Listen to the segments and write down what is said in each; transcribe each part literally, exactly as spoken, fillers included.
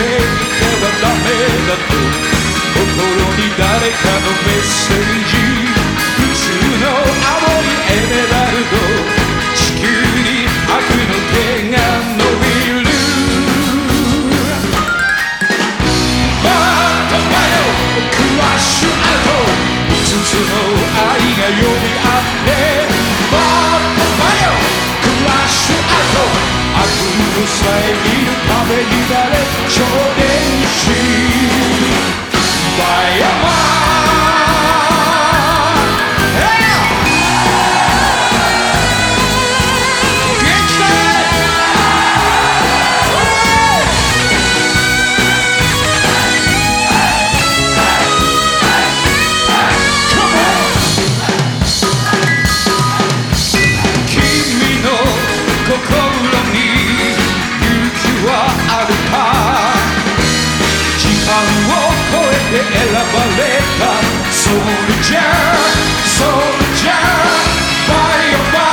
はダメだと心に誰かのメッセージ宇宙の青いエメラルド地球に悪の手が伸びるバットマヨクラッシュアウト五つの愛が呼び合ってバットマヨクラッシュアウト悪を遮る壁になれ超電子ファイアマン選ばれたソルジャーソルジャーファイアマ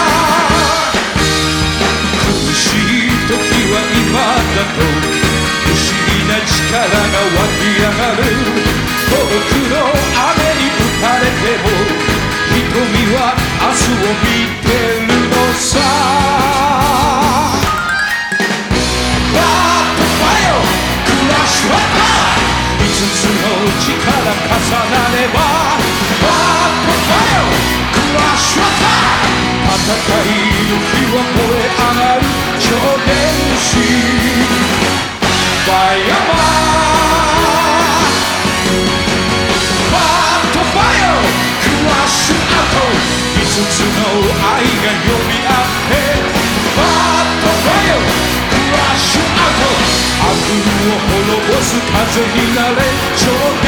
ン苦しい時は今だと不思議な力が湧き上がる孤独の雨に打たれても瞳は明日を見てるのさバットファイアクラッシュアッパー五つの力重なればバットファイアクラッシュアタック戦いの火は燃え上がる超電子ファイアマンバットファイアクラッシュアウト五つの愛が呼び合ってバットファイアクラッシュアウト悪を滅ぼす風になれ超電子